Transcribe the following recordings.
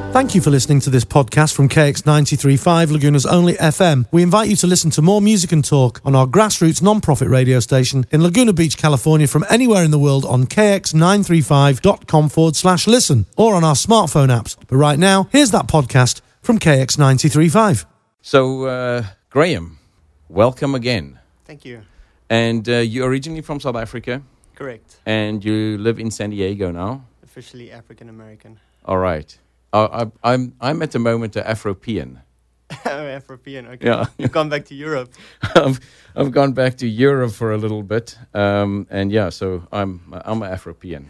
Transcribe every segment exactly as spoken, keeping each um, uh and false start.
Thank you for listening to this podcast from K X ninety-three point five, Laguna's only F M. We invite you to listen to more music and talk on our grassroots non-profit radio station in Laguna Beach, California, from anywhere in the world on k x nine three five dot com forward slash listen or on our smartphone apps. But right now, here's that podcast from K X ninety-three point five. So, uh, Graham, welcome again. Thank you. And uh, you're originally from South Africa? Correct. And you live in San Diego now? Officially African American. All right. Uh, I, I'm I'm at the moment an Afropean. Oh, Afropean. Okay. Yeah. You've gone back to Europe. I've I've gone back to Europe for a little bit, um, and yeah, so I'm I'm an Afropean,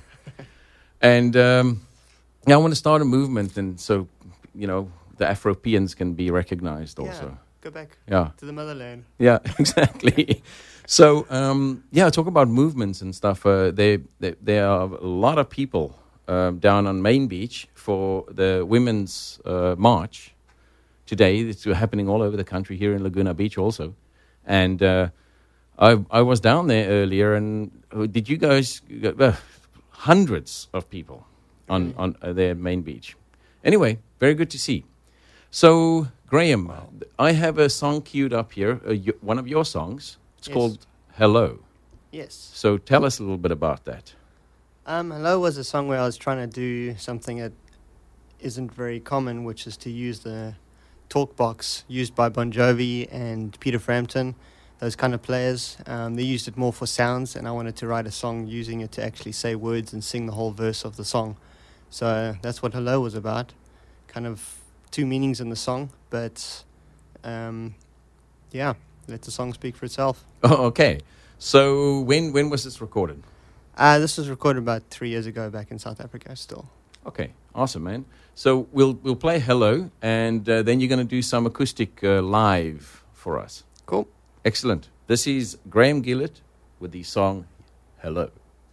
and um, yeah, I want to start a movement, and so you know the Afropeans can be recognized also. Yeah. Go back. Yeah. To the motherland. Yeah, exactly. So um, yeah, talk about movements and stuff. Uh, they, they there are a lot of people. Um, down on Main Beach for the Women's uh, March today. It's happening all over the country, here in Laguna Beach also. And uh, I I was down there earlier, and uh, did you guys, uh, hundreds of people on, on uh, their Main Beach. Anyway, very good to see. So, Graham, I have a song queued up here, uh, y- one of your songs. It's Yes. called Hello. Yes. So tell us a little bit about that. Um, Hello was a song where I was trying to do something that isn't very common, which is to use the talk box used by Bon Jovi and Peter Frampton, those kind of players. Um, they used it more for sounds, and I wanted to write a song using it to actually say words and sing the whole verse of the song. So that's what Hello was about. Kind of two meanings in the song, but um, yeah, let the song speak for itself. Oh, okay. So when when was this recorded? Uh, this was recorded about three years ago back in South Africa still. Okay, awesome, man. So we'll we'll play Hello, and uh, then you're going to do some acoustic uh, live for us. Cool. Excellent. This is Graham Gillett with the song Hello.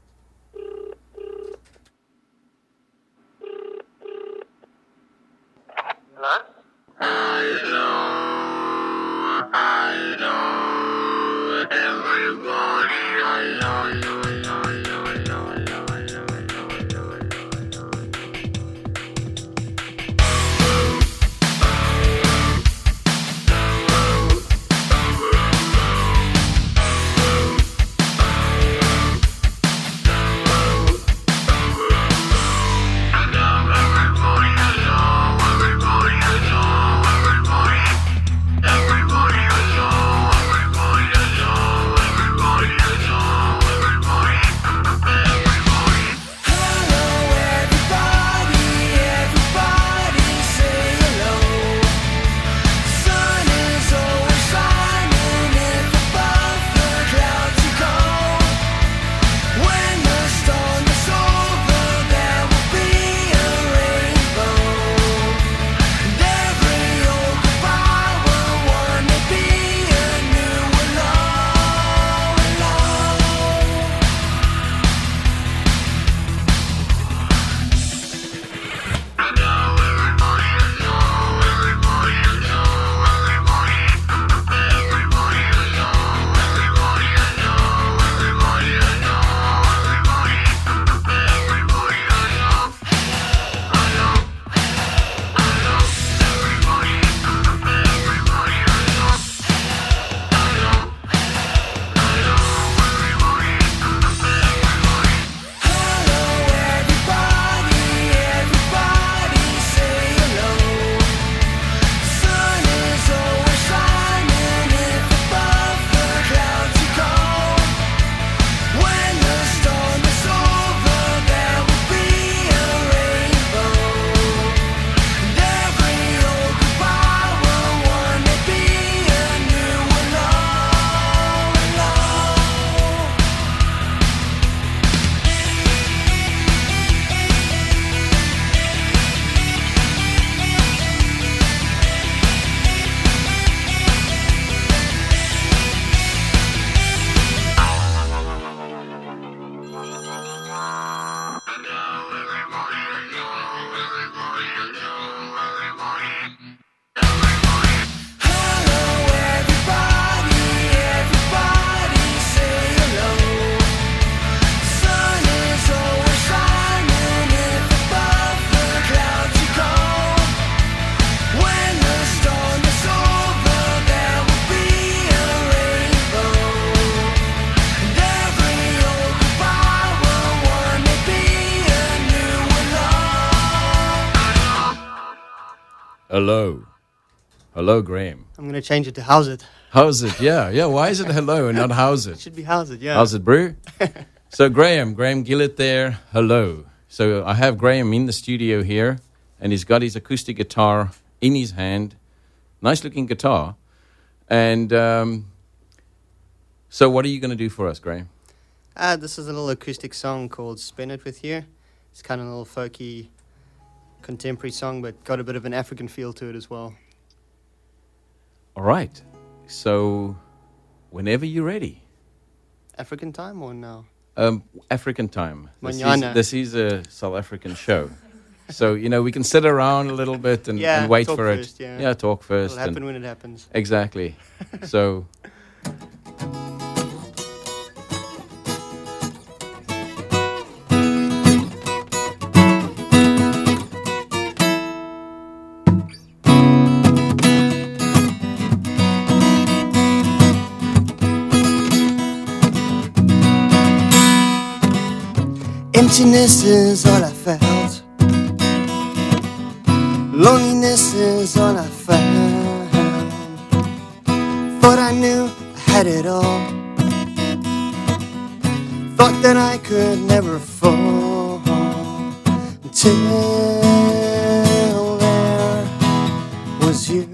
Hello? Hello, hello, everybody, hello, hello, hello, hello, hello, hello, hello, hello. hello. Hello, Graham. I'm going to change it to how's it. How's it? Yeah, yeah. Why is it hello and not how's It it? should be how's it, yeah. How's it, brew? So, Graham, Graham Gillett there. Hello. So, I have Graham in the studio here, and he's got his acoustic guitar in his hand. Nice looking guitar. And um, so, what are you going to do for us, Graham? Uh, this is a little acoustic song called Spin It With You. It's kind of a little folky, contemporary song, but got a bit of an African feel to it as well. All right. So, whenever you're ready. African time or now? Um, African time. This is, Manana. this is a South African show. So, you know, we can sit around a little bit and, Yeah, and wait talk for first, it. yeah. yeah, talk first. It'll happen and- when it happens. Exactly. So, Emptiness is all I felt. Loneliness is all I found. Thought I knew I had it all. Thought that I could never fall until there was you.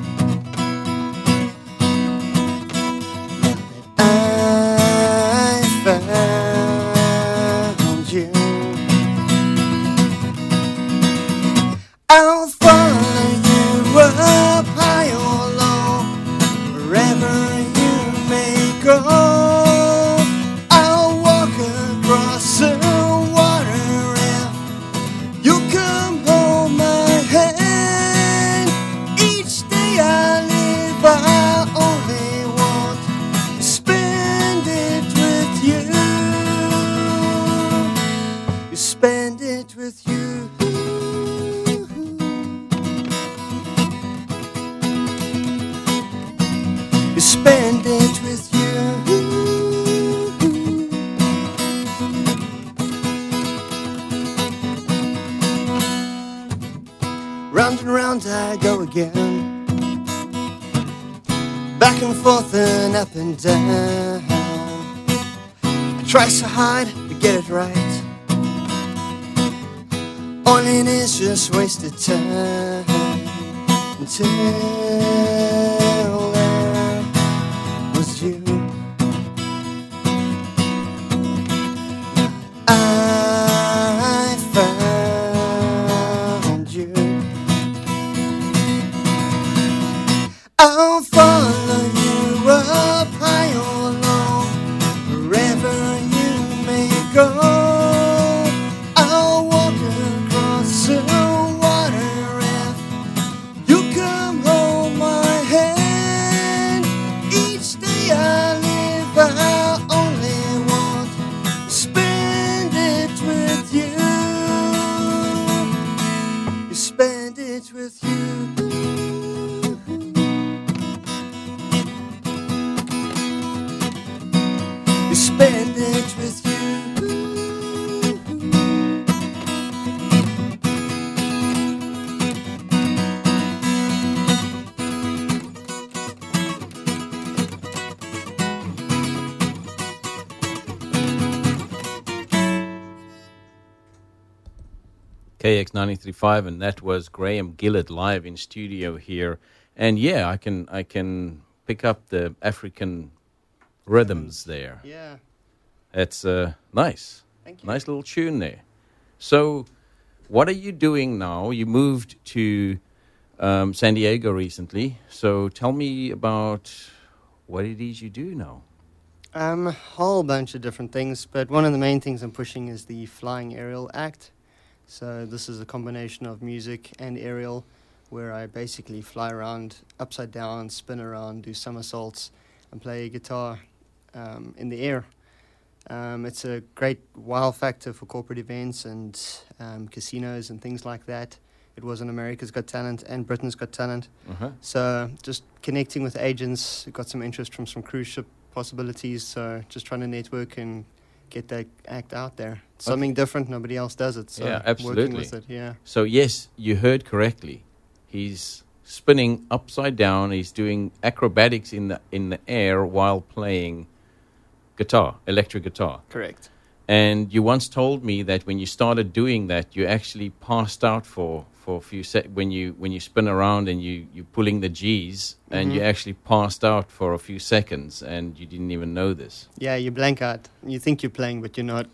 Now that I found you, I'll follow you up high or low, wherever you may go. I'll walk across the water if you come hold my hand. Each day I live, I only want to spend it with you. You spend it with you. You spend it with you. Round and round I go again, back and forth and up and down. I try so hard to get it right, all it is just wasted time. Until there was you, I found you. I'll follow you up high or low, wherever you may go. I'll walk across the water if you come hold my hand. Each day I live, I only want to spend it with you. You spend it with you. You spend it with you. K X ninety-three point five, and that was Graham Gillett live in studio here. And yeah, I can I can pick up the African rhythms there. Yeah, It's uh, nice. thank you. Nice little tune there. So, what are you doing now? You moved to um, San Diego recently. So, tell me about what it is you do now. Um, a whole bunch of different things, but one of the main things I'm pushing is the Flying Aerial Act. So this is a combination of music and aerial, where I basically fly around upside down, spin around, do somersaults, and play guitar um, in the air. Um, it's a great wow factor for corporate events and um, casinos and things like that. It was on America's Got Talent and Britain's Got Talent. Uh-huh. So just connecting with agents, got some interest from some cruise ship possibilities. So just trying to network and get that act out there. Something different, nobody else does it. So Yeah, Working absolutely. with it, yeah. So, yes, you heard correctly. he's spinning upside down. He's doing acrobatics in the in the air while playing guitar, electric guitar. Correct. And you once told me that when you started doing that, you actually passed out for, for a few sec when you when you spin around and you you're pulling the G's, and Mhm. you actually passed out for a few seconds, and you didn't even know this. Yeah, you blank out. You think you're playing, but you're not.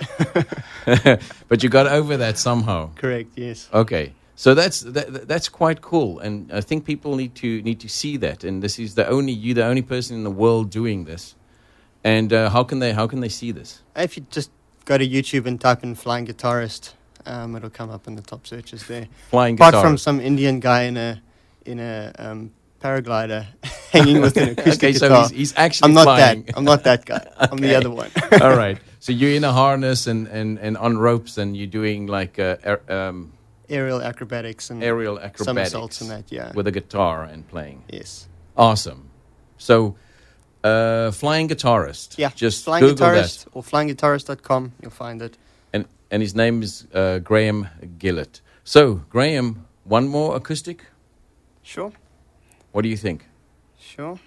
But you got over that somehow. Correct. Yes. Okay, so that's that, that's quite cool, and I think people need to need to see that. And this is the only you, the only person in the world doing this. And uh, how can they how can they see this? If you just go to YouTube and type in "flying guitarist," um, it'll come up in the top searches there. Flying Apart guitar. from some Indian guy in a in a um, paraglider hanging with an acoustic Okay, so guitar. he's, he's actually I'm not flying. that. I'm not that guy. I'm the Okay. other one. All right. So you're in a harness and, and, and on ropes, and you're doing like uh, air, um, Aerial acrobatics and aerial acrobatics somersaults and that. Yeah. with a guitar and playing. Yes. Awesome. So, uh, flying guitarist. Yeah. Just Flying Google Guitarist that. or flying guitarist dot com. You'll find it. And and his name is uh, Graham Gillett. So, Graham, one more acoustic. Sure. What do you think? Sure.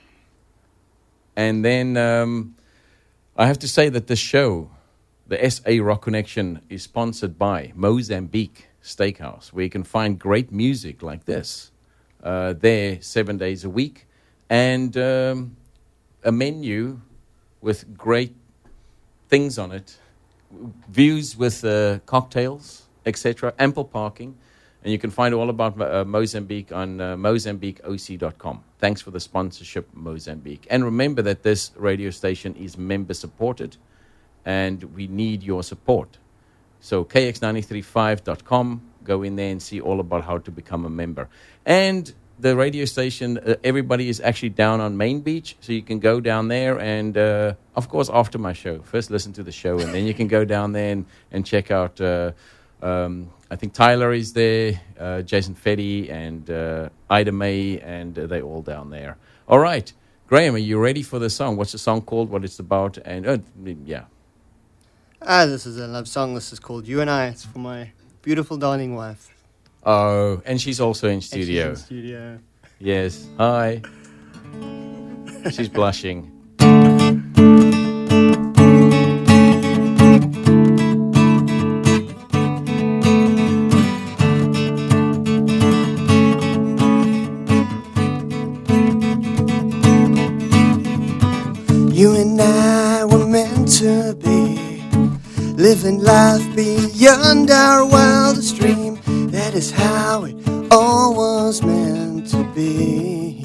And then um, I have to say that the show, the S A Rock Connection, is sponsored by Mozambique Steakhouse, where you can find great music like this uh, there seven days a week, and um, a menu with great things on it, views with uh, cocktails, et cetera, ample parking. And you can find all about uh, Mozambique on uh, mozambique o c dot com. Thanks for the sponsorship, Mozambique. And remember that this radio station is member-supported, and we need your support. So k x nine three five dot com, go in there and see all about how to become a member. And the radio station, uh, everybody is actually down on Main Beach, so you can go down there and, uh, of course, after my show. First listen to the show, and then you can go down there and, and check out... Uh, Um, I think Tyler is there, uh, Jason Fetty, and uh, Ida May, and uh, they're all down there. All right. Graham, are you ready for the song? What's the song called? What it's about? And, uh, yeah. Ah, this is a love song. This is called You and I. It's for my beautiful, darling wife. Oh, and she's also in And she's studio. in studio. Yes. Hi. She's blushing. You and I were meant to be, living life beyond our wildest dream. That is how it all was meant to be.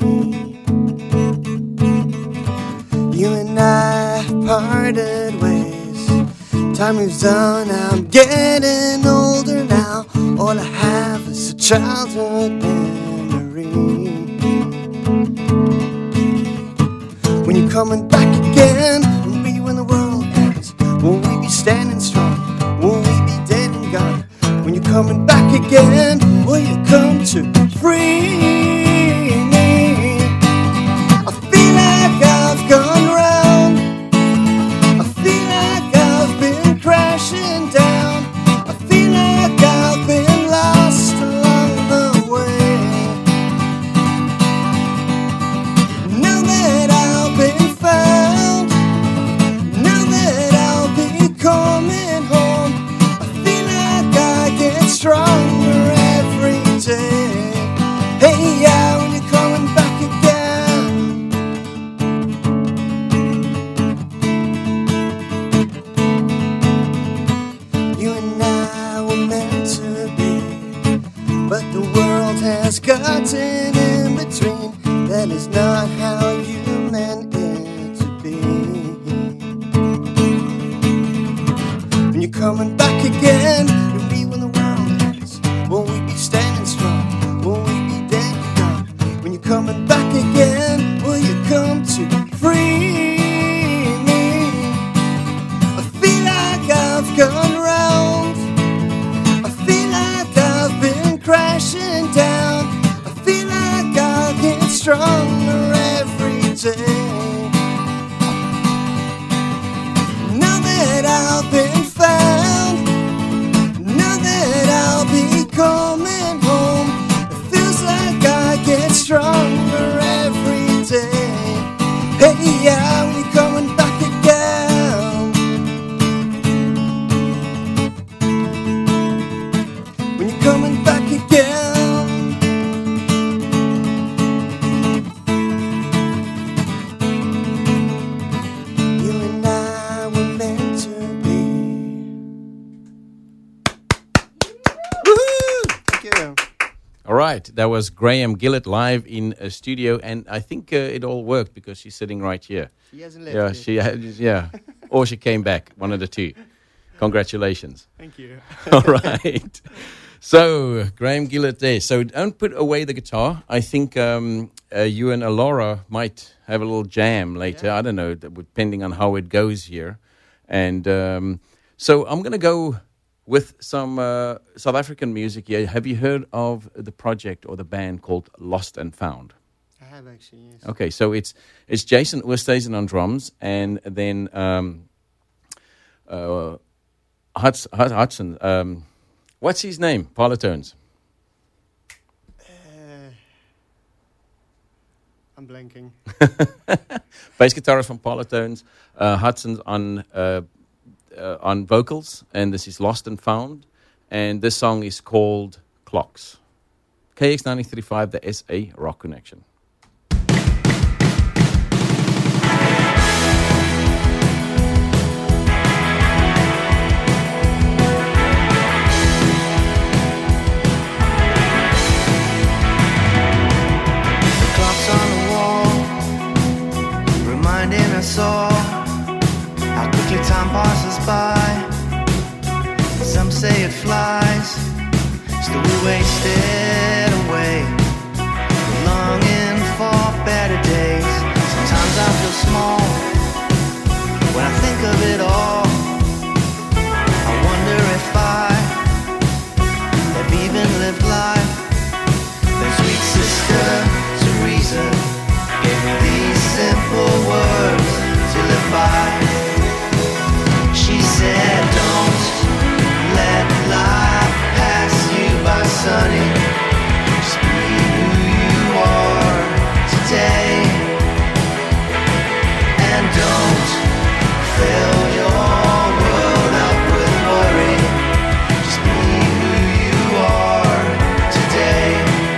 You and I parted ways. Time moves on, I'm getting older now. All I have is a childhood memory. When you're coming back again, will be when the world ends. Will we be standing strong? Will we be dead and gone? When you're coming back again, will you come to free me? I feel like I've gone round. I feel like I've been crashing down. I feel like I've been lost along the way. Now that I've been found, now that I'll be coming home, I feel like I get stronger every day. Hey, yeah, when you're coming back again. You and I were meant to be, but the world has gotten in between. That is not how you meant it to be. When you're coming back again, you'll be when the world ends. Will we be standing strong? Will we be dead and gone? When you're coming back again, will you come to free me? I feel like I've gone round. I feel like I've been crashing down. I feel like I'll get stronger every day. Now that I've been found, now that I'll be coming home, it feels like I you. All right, that was Graham Gillett live in a studio, and I think uh, it all worked because she's sitting right here. She hasn't left Yeah, yet. she had, yeah, or she came back, one of the two. Congratulations. Thank you. All right. So, Graham Gillett there. So, don't put away the guitar. I think um, uh, you and Alora might have a little jam later. Yeah. I don't know, depending on how it goes here. And um, so, I'm going to go with some uh, South African music here. Have you heard of the project or the band called Lost and Found? I have actually, yes. Okay, so it's it's Jason Oosthuizen on drums, and then um, uh, Huds, Hud- Hudson. Um, what's his name? Parlotones. Uh, I'm blanking. Bass guitarist from Parlotones. Uh, Hudson's on uh, uh, on vocals, and this is Lost and Found, and this song is called Clocks. K X ninety-three point five, the S A Rock Connection. Us all how quickly time passes by. Some say it flies, still we waste it away, longing for better days. Sometimes I feel small when I think of it all. I wonder if I have even lived life. Then sweet sister Teresa gave me these simple words to live by. She said, don't let life pass you by, sonny. Just be who you are today. And don't fill your world up with worry. Just be who you are today.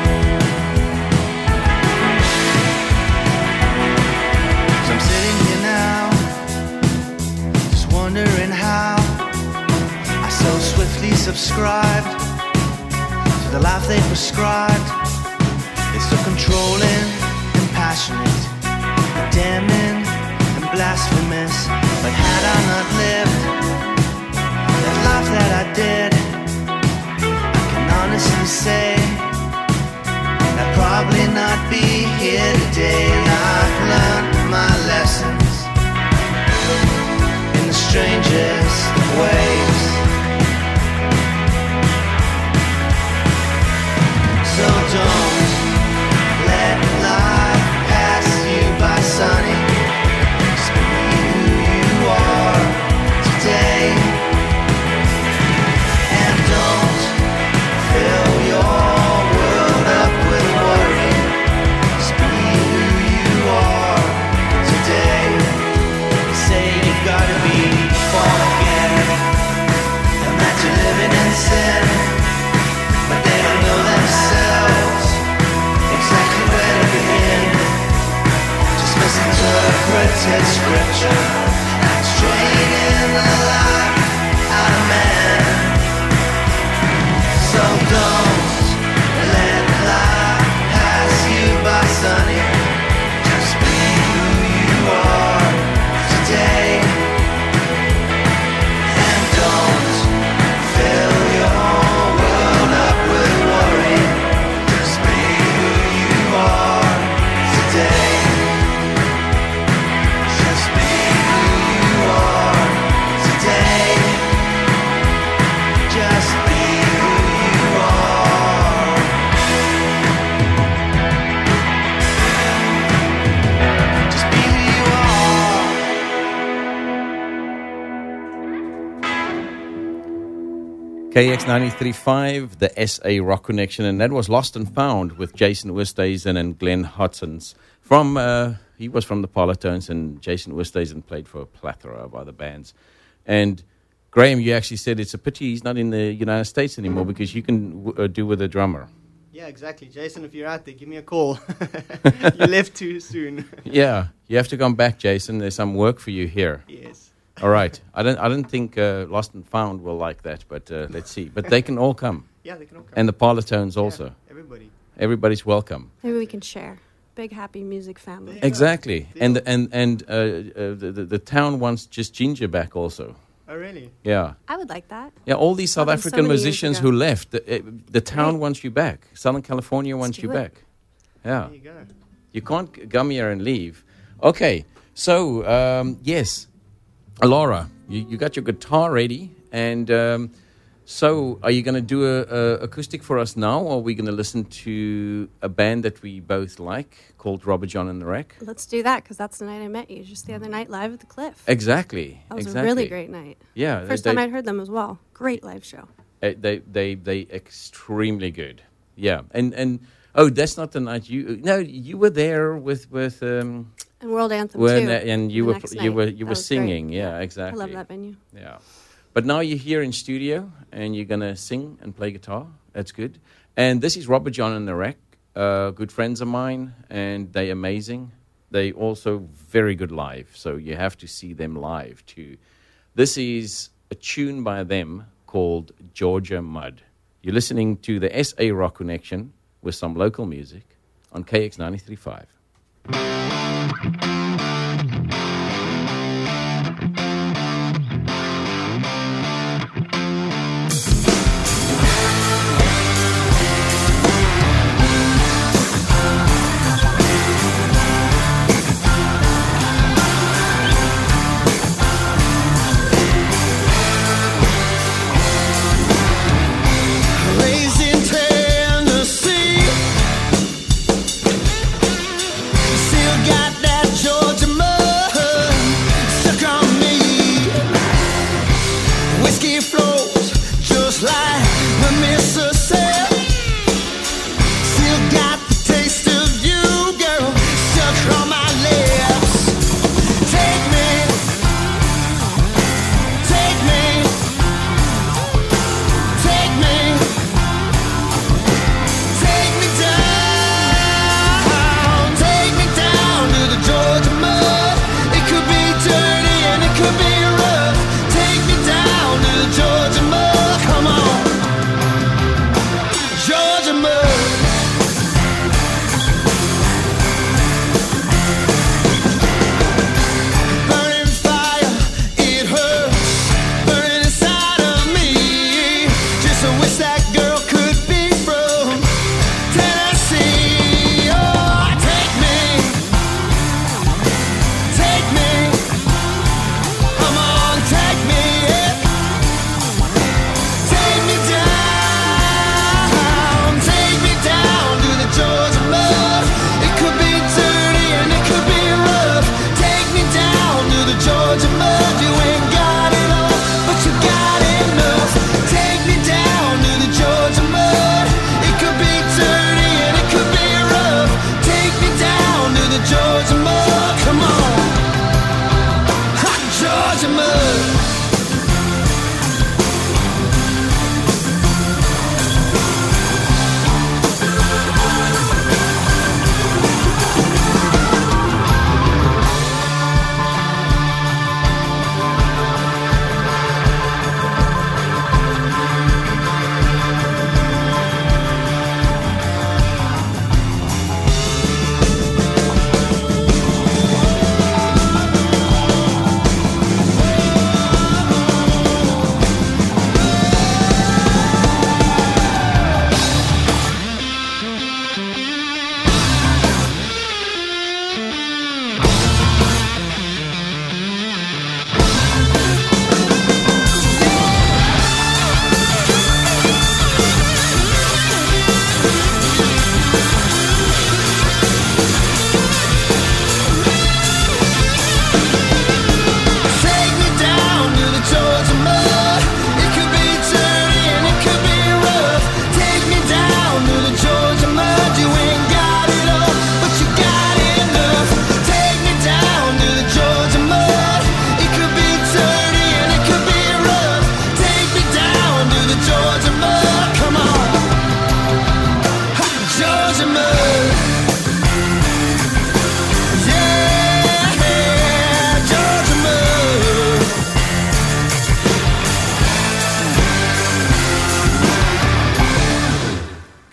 So I'm sitting here now, just wondering how I so swiftly subscribed to the life they prescribed. It's so controlling and passionate, damning and blasphemous. But had I not lived that life that I did, I can honestly say I'd probably not be here today. I've learned my lessons in the strangest of ways. So don't let life pass you by, sonny. Just be who you are today. And don't fill your world up with worry. Just be who you are today. They say you've gotta be born again, and that you're living in sin, but they don't know themselves exactly where to begin. Just misinterpreted scripture, that's draining the life out of man. So don't let life pass you by, sonny. Just be who you are today. And don't fill your world up with worry. Just be who you are today. Just be who you are today. Just be who you are. Just be who you are. K X ninety-three point five, the S A Rock Connection, and that was Lost and Found with Jason Oosthuizen and Glenn Hudsons. From, uh, he was from the Parlotones, and Jason Oosthuizen played for a plethora of other bands. And Graham, you actually said it's a pity he's not in the United States anymore because you can w- uh, do with a drummer. Yeah, exactly. Jason, if you're out there, give me a call. You left too soon. Yeah, you have to come back, Jason. There's some work for you here. Yes. All right. I don't I don't think uh, Lost and Found will like that, but uh, let's see. But they can all come. Yeah, they can all come. And the Parlotones Yeah, also. everybody. Everybody's welcome. Maybe we can share. Big happy music family. Yeah. Exactly. Deal. And and and uh, uh, the, the the town wants Just Ginger back also. Oh, really? Yeah. I would like that. Yeah, all these South Happened so African many years musicians ago. who left, the, uh, the town Great. wants you back. Southern California Let's wants do you it. back. Yeah. There you go. You can't c- come here and leave. Okay, so um, yes, Laura, you, you got your guitar ready, and um, so are you going to do a, a acoustic for us now, or are we going to listen to a band that we both like called Robert John and the Wreck? Let's do that because that's the night I met you, just the other night live at the Cliff. Exactly. That was exactly. a really great night. Yeah, First they, time I'd heard them as well. Great live show. uh, they they they extremely good. Yeah, and and oh, that's not the night you. No, you were there with with. Um, And World Anthem when, too. uh, and you the were next you night. were you That were was great. singing. Yeah, I exactly. love that venue. Yeah. But now you're here in studio and you're going to sing and play guitar. That's good. And this is Robert John and the Wreck, uh, good friends of mine, and they're amazing. They also very good live, so you have to see them live too. This is a tune by them called Georgia Mud. You're listening to the S A Rock Connection with some local music on K X ninety-three point five. Raised in Tennessee, still got that joy.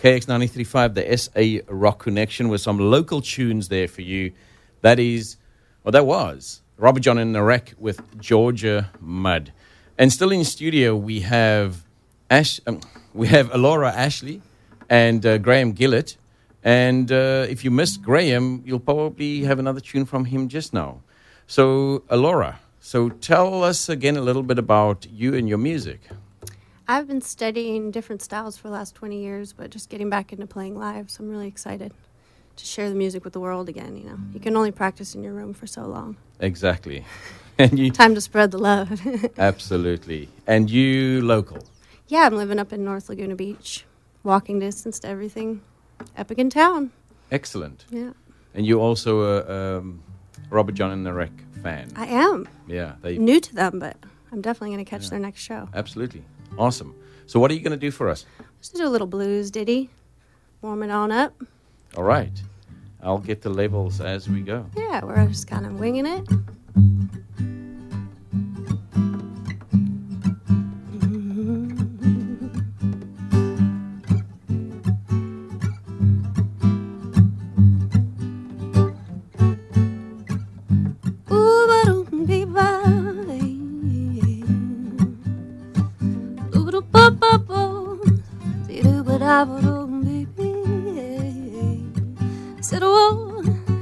K X ninety-three point five, the S A Rock Connection, with some local tunes there for you. That is, well, that was Robert John and Narek with Georgia Mud. And still in studio, we have Ash, um, we have Alora Ashley and uh, Graham Gillett. And uh, if you missed Graham, you'll probably have another tune from him just now. So, Alora, so tell us again a little bit about you and your music. I've been studying different styles for the last twenty years, but just getting back into playing live, so I'm really excited to share the music with the world again. You know, you can only practice in your room for so long. Exactly. And you Time to spread the love. absolutely. And you local. Yeah, I'm living up in North Laguna Beach, walking distance to everything. Epic in town. Excellent. Yeah, And you're also a um, Robert John and Narek fan. I am Yeah, they new to them, but I'm definitely going to catch Yeah. their next show. absolutely awesome. So, what are you going to do for us? Just do a little blues ditty, warm it on up. All right, I'll get the labels as we go. Yeah, we're just kind of winging it. Said, oh,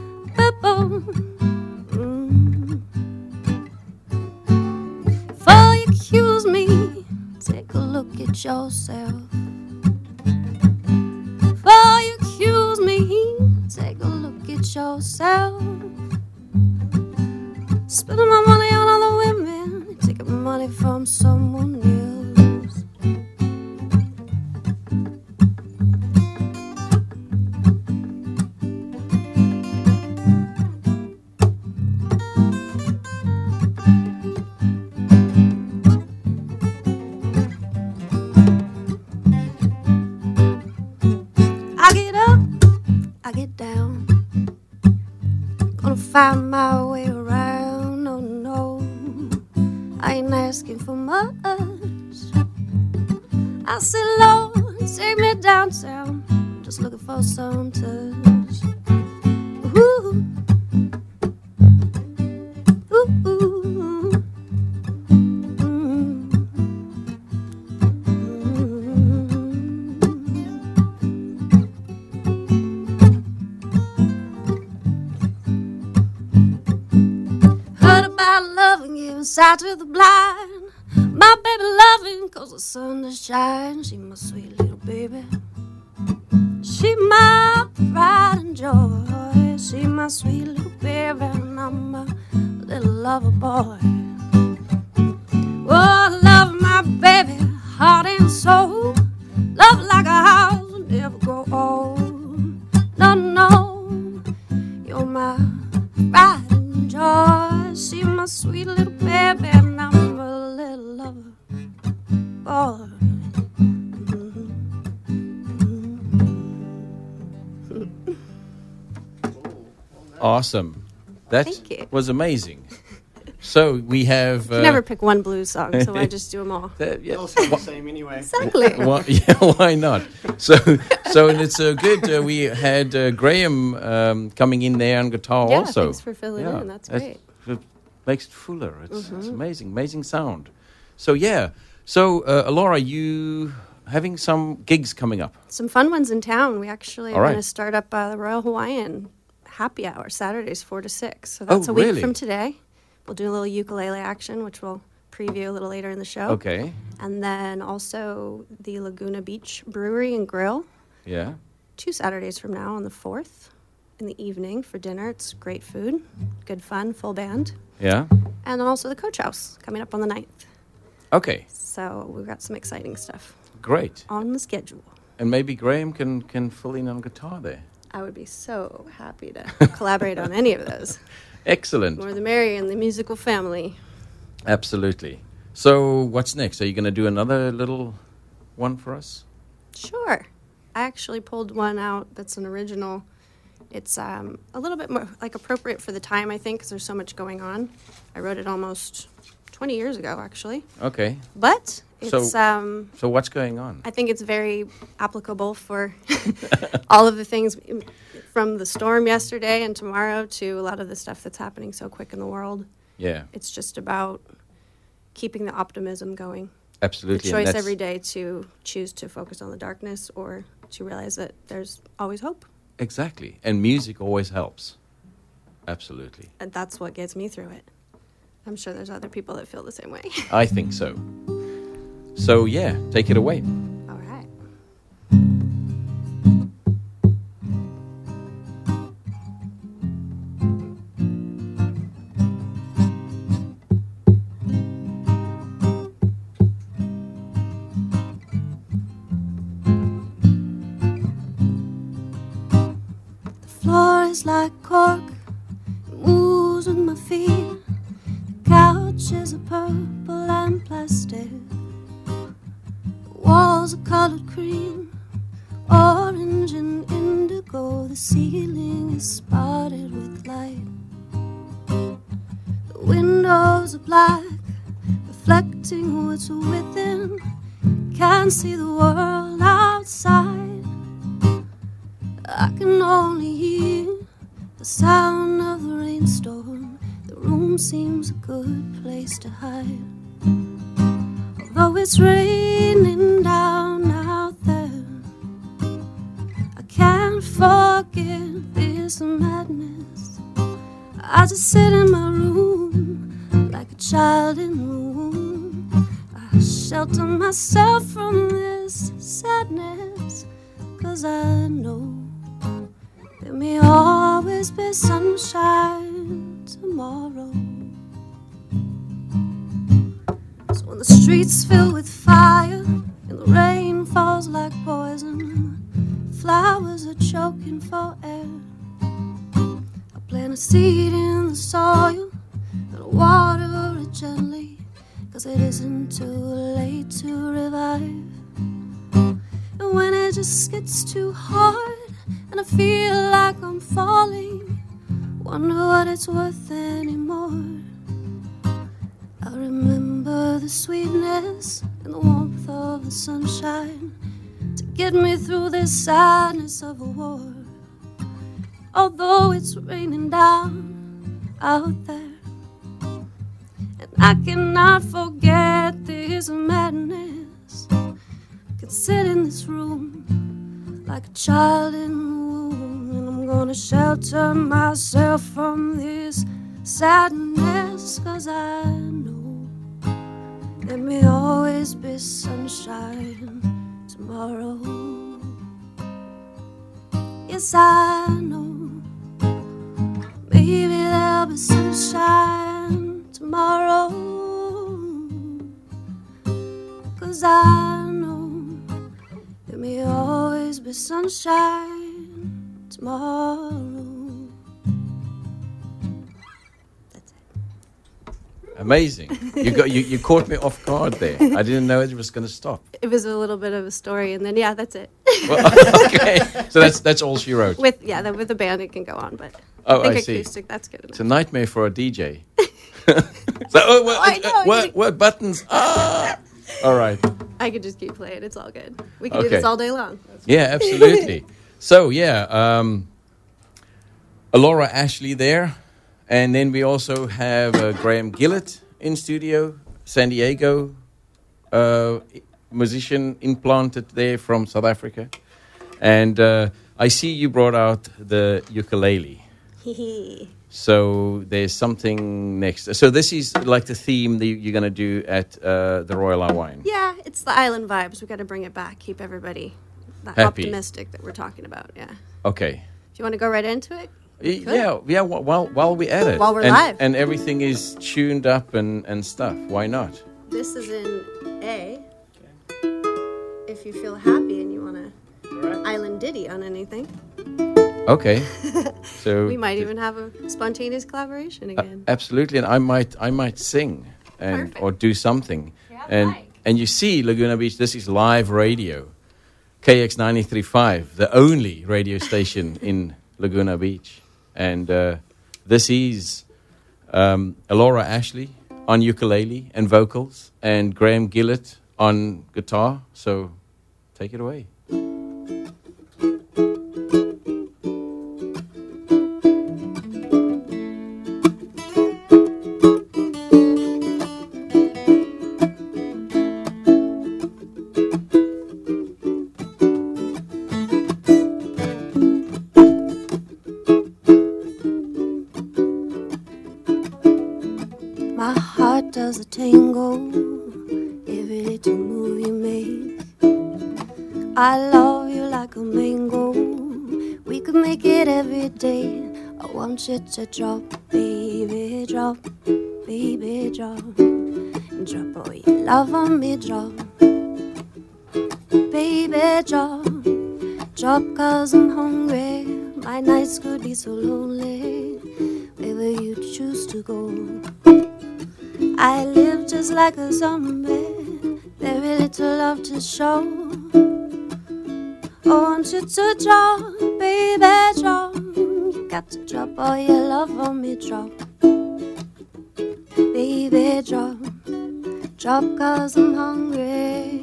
mm. Before you accuse me, take a look at yourself. Before you accuse me, take a look at yourself. Spending my money on other women, taking my money from someone else. I get up, I get down, gonna find my way around. Oh no, I ain't asking for much. I say, Lord, take me downtown, just looking for some touch. Ooh, ooh, ooh. Mm. Heard about love and giving sight to the blind. My baby loving cause the sun does shine. She my sweet little baby. She my pride and joy. She my sweet little baby, and I'm a little lover boy. Oh, I love my baby, heart and soul. Love like a house, never grow old. No, no, you're my pride and joy. She my sweet little baby, and I'm a little lover boy. Awesome. That Thank you. was amazing. So we have. I Uh, never pick one blues song, so I just do them all. that- yeah. All sound the same anyway. Exactly. Why, yeah, why not? So, so and it's uh, good. Uh, we had uh, Graham um, coming in there on guitar Yeah, also. thanks for filling in. That's great. It makes it fuller. It's, it's Mhm. amazing, amazing sound. So yeah. So uh, Alora, you having some gigs coming up? Some fun ones in town. We actually are All right. going to start up uh, the Royal Hawaiian happy hour Saturdays four to six. So that's Oh, a week really? from today. We'll do a little ukulele action, which we'll preview a little later in the show. Okay. And then also the Laguna Beach Brewery and Grill, Yeah. two Saturdays from now on the fourth in the evening for dinner. It's great food, good fun, full band. Yeah. And then also the Coach House coming up on the ninth. Okay. So we've got some exciting stuff Great. on the schedule. And maybe Graham can can fill in on guitar there. I would be so happy to collaborate on any of those. Excellent. More the merrier in the musical family. Absolutely. So what's next? Are you going to do another little one for us? Sure. I actually pulled one out that's an original. It's um, a little bit more like appropriate for the time, I think, because there's so much going on. I wrote it almost twenty years ago, actually. Okay. But It's So- um, So what's going on? I think it's very applicable for all of the things from the storm yesterday and tomorrow to a lot of the stuff that's happening so quick in the world. Yeah, It's just about keeping the optimism going. absolutely. The and choice that's- every day to choose to focus on the darkness or to realize that there's always hope. Exactly. And music always helps. Absolutely. And that's what gets me through it. I'm sure there's other people that feel the same way. I think so. So, yeah, take it away. All right. The floor is like cork, it moves with my feet. The couch is a purple and plastic. The walls are colored cream, orange and indigo. The ceiling is spotted with light. The windows are black, reflecting what's within. Can't see the world outside. I can only hear the sound of the rainstorm. The room seems a good place to hide. Although it's raining down out there, I can't forget this madness. I just sit in my room like a child in the womb. I shelter myself from this sadness, 'cause I know there may always be sunshine tomorrow. So when the streets fill with fire and the rain falls like poison, flowers are choking for air, I plant a seed in the soil and water it gently, 'cause it isn't too late to revive. And when it just gets too hard and I feel like I'm falling, wonder what it's worth anymore, I remember the sweetness and the warmth of the sunshine to get me through this sadness of a war. Although it's raining down out there, and I cannot forget this madness, I could sit in this room like a child in the womb, and I'm gonna shelter myself from this sadness, 'cause I know there may always be sunshine tomorrow. Yes, I know maybe there'll be sunshine tomorrow, 'cause I know there may always be sunshine tomorrow. That's it. Amazing. You got you, you caught me off guard there. I didn't know it was going to stop. It was a little bit of a story, and then yeah, that's it. Well, okay. So that's that's all she wrote. With yeah, then with the band it can go on, but Oh, I think I see. acoustic, that's good It's a enough. nightmare for a D J. So, oh, what, I know, uh, what, you- what buttons? Ah! All right. I could just keep playing. It's all good. We can do Okay. this all day long. Yeah, absolutely. So, yeah, um, Alora Ashley there. And then we also have uh, Graham Gillett in studio, San Diego uh, musician implanted there from South Africa. And uh, I see you brought out the ukulele. So there's something next. So this is like the theme that you're going to do at uh, the Royal Hawaiian. Yeah, it's the island vibes. We got to bring it back. Keep everybody that Happy. optimistic that we're talking about. Yeah. Okay. Do you want to go right into it? Y- Yeah, yeah. wh- While while we're at it, While we're and, live. and everything is tuned up and, and stuff. Why not? This is in A. If you feel happy and you want to island ditty on anything, Okay. So we might even have a spontaneous collaboration uh, again. absolutely, and I might I might sing and Perfect. or do something. Yeah, and right. and you see, Laguna Beach. This is live radio, K X ninety-three point five, the only radio station in Laguna Beach, and uh, this is um, Alora Ashley on ukulele and vocals, and Graham Gillett on guitar. So take it away. My heart does a tango, every little move you make. I love you like a mango, we could make it every day. I want you to drop, baby, drop, baby, drop. Drop all your love on me, drop, baby, drop. Drop cause I'm hungry, my nights could be so lonely. Wherever you choose to go, I live just like a zombie, very little love to show. I want you to drop, baby, drop. You got to drop all your love on me, drop, baby, drop. Drop cause I'm hungry.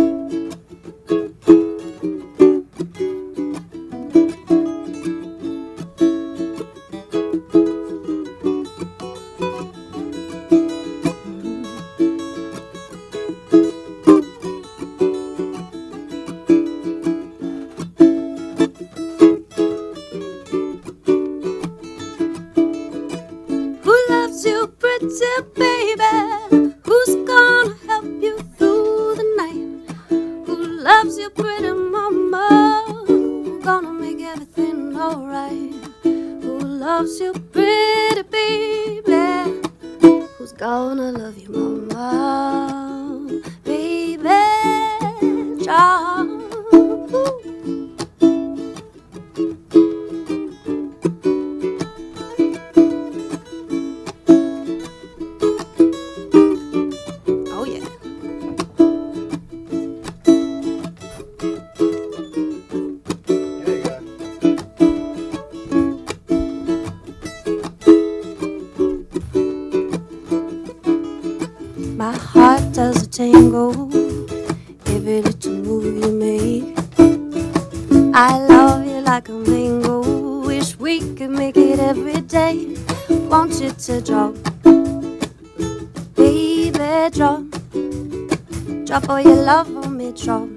Baby, who's gonna help you through the night? Who loves you, pretty mama? Gonna make everything alright. Who loves you, pretty baby? Who's gonna love you, mama? Baby, John. My heart does a tango, every little move you make. I love you like a mango, wish we could make it every day. Want you to drop, baby, drop. Drop all your love on me, drop,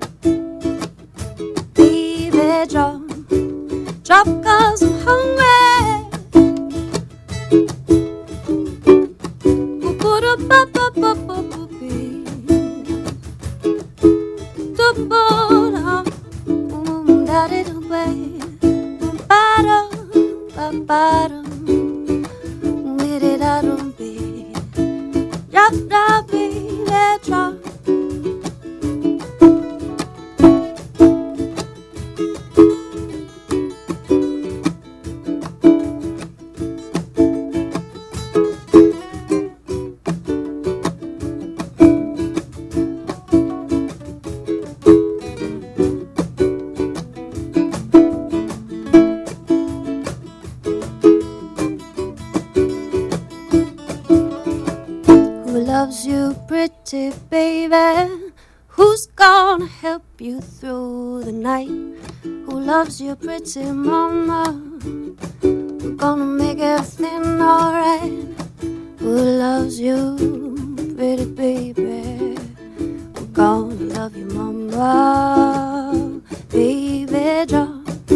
baby, drop. Drop cause I'm hungry. Loves you, pretty baby? Who's gonna help you through the night? Who loves you, pretty mama? Who's gonna make everything alright? Who loves you, pretty baby? Who's gonna love you, mama? Baby, drop.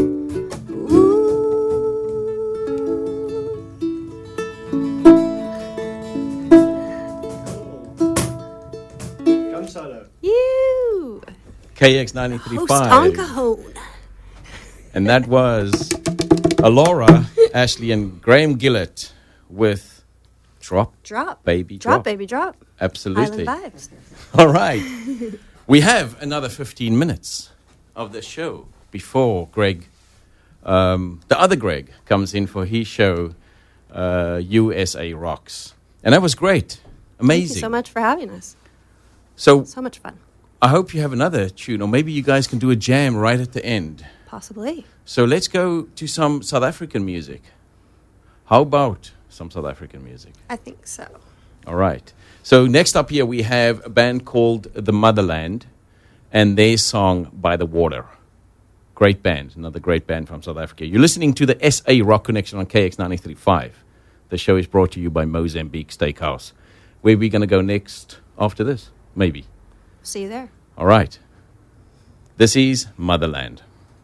Solo. You K X ninety-three point host on five. Cajon. And that was Alora, Ashley, and Graham Gillett with Drop, Drop. Baby, Drop, Drop. baby, drop. Absolutely. Island vibes. All right. We have another fifteen minutes of the show before Greg, um, the other Greg, comes in for his show, uh, U S A Rocks. And that was great. Amazing. Thank you so much for having us. So So much fun. I hope you have another tune, or maybe you guys can do a jam right at the end. Possibly. So let's go to some South African music. How about some South African music? I think so. All right. So next up here we have a band called The Motherland and their song By the Water. Great band, another great band from South Africa. You're listening to the S A Rock Connection on K X ninety-three point five. The show is brought to you by Mozambique Steakhouse. Where are we going to go next after this? Maybe. See you there. All right. This is Motherland.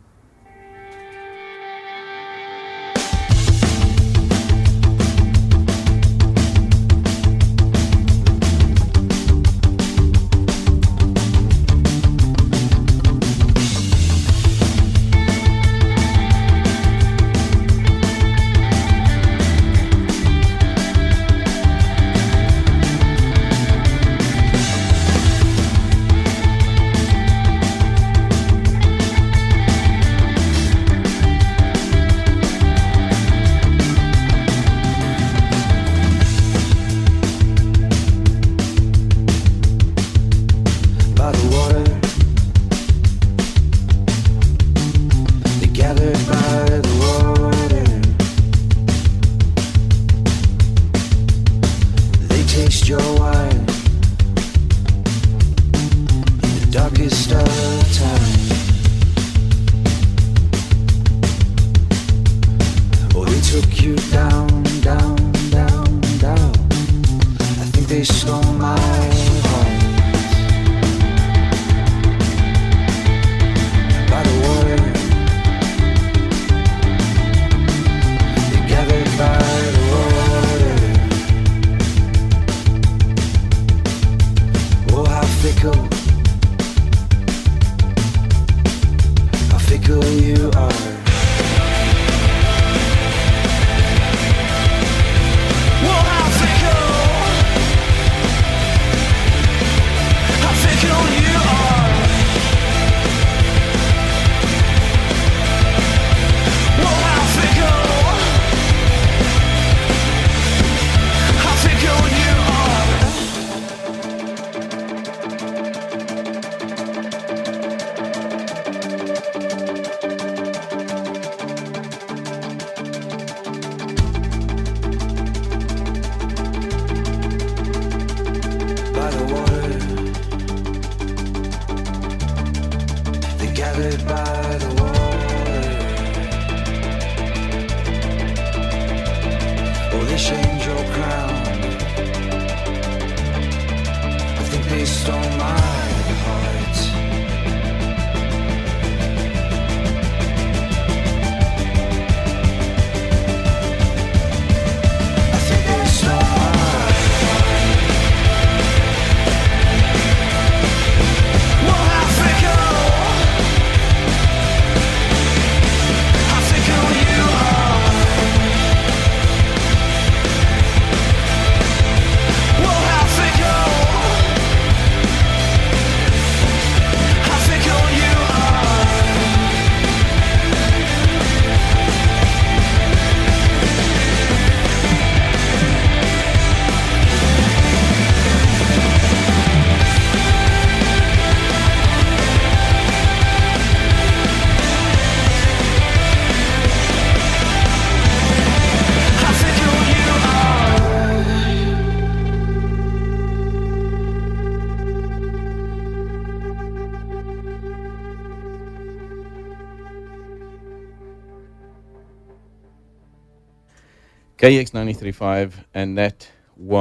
K X ninety-three point five, and that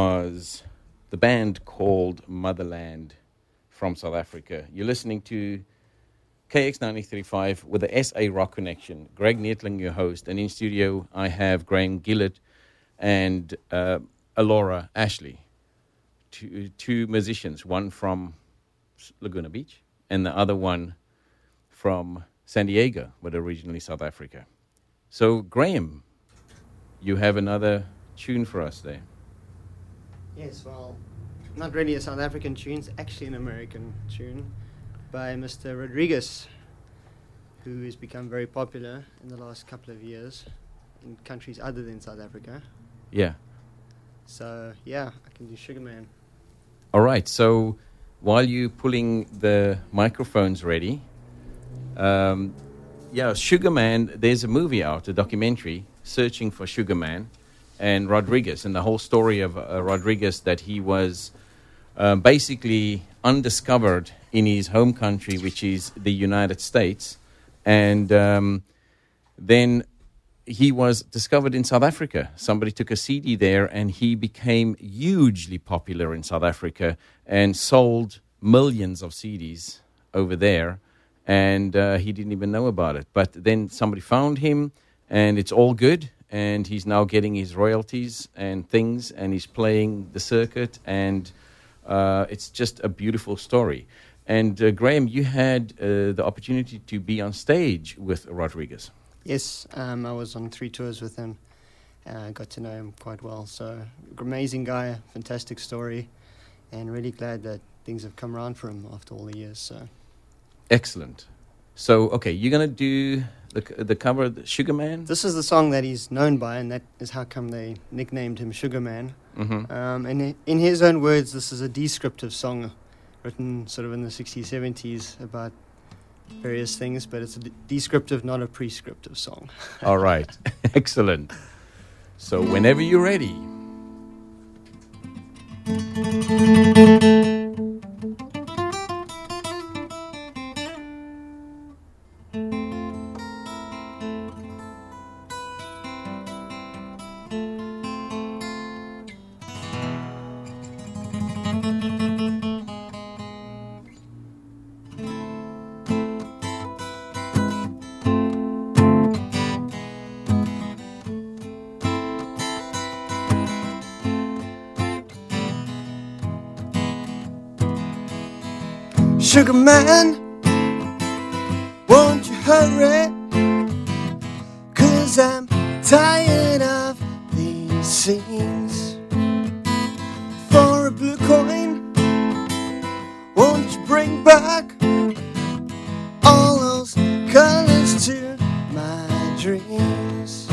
was the band called Motherland from South Africa. You're listening to K X ninety-three point five with the S A Rock Connection. Greg Neetling, your host, and in studio I have Graham Gillett and uh, Alora Ashley, two, two musicians, one from Laguna Beach and the other one from San Diego, but originally South Africa. So, Graham, you have another tune for us there. Yes, well, not really a South African tune, it's actually an American tune by Mister Rodriguez, who has become very popular in the last couple of years in countries other than South Africa. Yeah. So, yeah, I can do Sugar Man. All right, so while you're pulling the microphones ready, um, yeah, Sugar Man, there's a movie out, a documentary, Searching for Sugar Man, and Rodriguez, and the whole story of uh, Rodriguez, that he was uh, basically undiscovered in his home country, which is the United States, and um, then he was discovered in South Africa. Somebody took a C D there, and he became hugely popular in South Africa and sold millions of C Ds over there, and uh, he didn't even know about it. But then somebody found him, and it's all good, and he's now getting his royalties and things, and he's playing the circuit, and uh, it's just a beautiful story. And uh, Graham, you had uh, the opportunity to be on stage with Rodriguez. Yes, um, I was on three tours with him. I uh, got to know him quite well. So, amazing guy, fantastic story, and really glad that things have come around for him after all the years. So, excellent. So, okay, you're gonna do the the cover, the Sugar Man. This is the song that he's known by, and that is how come they nicknamed him Sugar Man. Mm-hmm. Um, and in his own words, this is a descriptive song, written sort of in the sixties, seventies about various things, but it's a de- descriptive, not a prescriptive song. All right. Excellent. So whenever you're ready. Sugar man, won't you hurry? 'Cause I'm tired of these scenes. For a blue coin, won't you bring back all those colors to my dreams?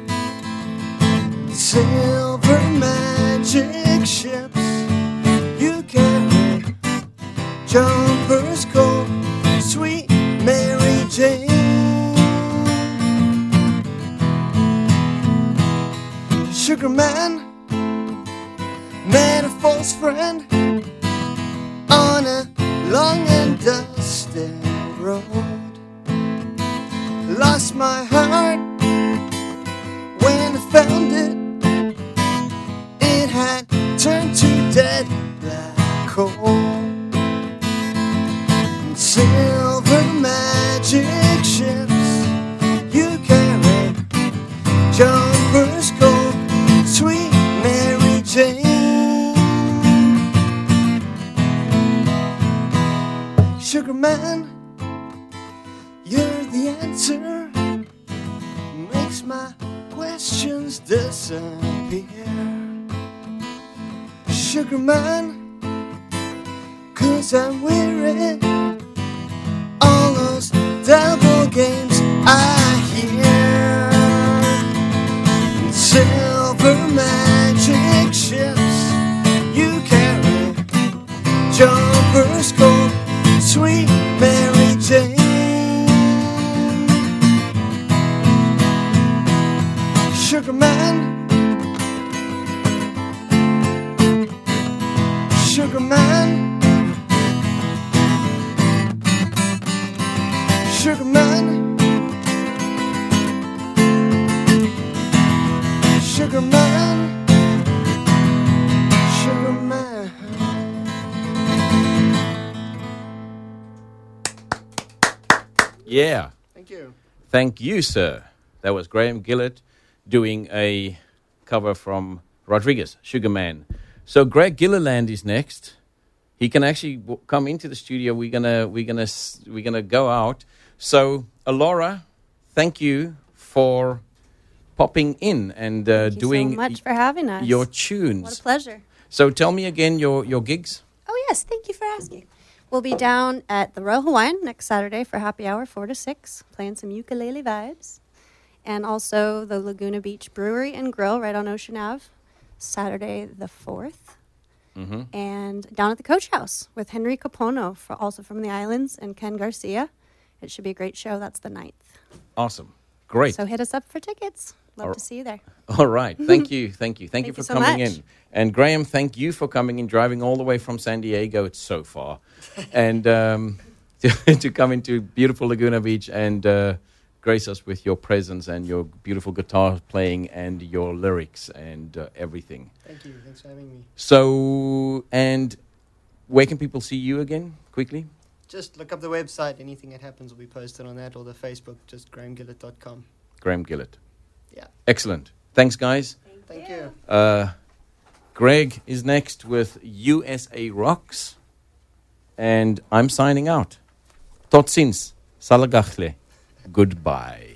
Silver magic ships you carry, jumpers cold, sweet Mary Jane. Sugar man met a false friend on a long and dusty road. Lost my heart when I found it. It had turned to dead black coal. Silver magic ships you carry, jumpers gold, sweet Mary Jane. Sugar man, you're the answer, makes my questions disappear. Sugar man, 'cause I'm weary all those double games I hear. Silver magic ships you carry, jumpers gold, sweet Mary Jane. Sugar man, sugar man, sugar man, sugar man, sugar man. Yeah. Thank you. Thank you, sir. That was Graham Gillett doing a cover from Rodriguez, Sugar Man. So Greg Gilliland is next. He can actually w- come into the studio. We're gonna, we're gonna, s- we're gonna go out. So, Alora, thank you for popping in and uh, Thank you doing so much for having us. your tunes. What a pleasure. So, tell me again your your gigs. Oh, yes. Thank you for asking. We'll be down at the Royal Hawaiian next Saturday for happy hour, four to six, playing some ukulele vibes. And also the Laguna Beach Brewery and Grill right on Ocean Avenue, Saturday the fourth. Mm-hmm. And down at the Coach House with Henry Capono, for, also from the islands, and Ken Garcia. It should be a great show. That's the ninth. Awesome. Great. So hit us up for tickets. Love All- to see you there. All right. Thank you. Thank you. Thank, Thank you for you so coming much. in. And Graham, thank you for coming in, driving all the way from San Diego. It's so far. and um, to, to come into beautiful Laguna Beach and uh, grace us with your presence and your beautiful guitar playing and your lyrics and uh, everything. Thank you. Thanks for having me. So, and where can people see you again, quickly? Just look up the website. Anything that happens will be posted on that, or the Facebook, just graham gillett dot com. Graham Gillett. Yeah. Excellent. Thanks, guys. Thank you. Uh, Greg is next with U S A Rocks. And I'm signing out. Tot ziens. Salagachle. Goodbye.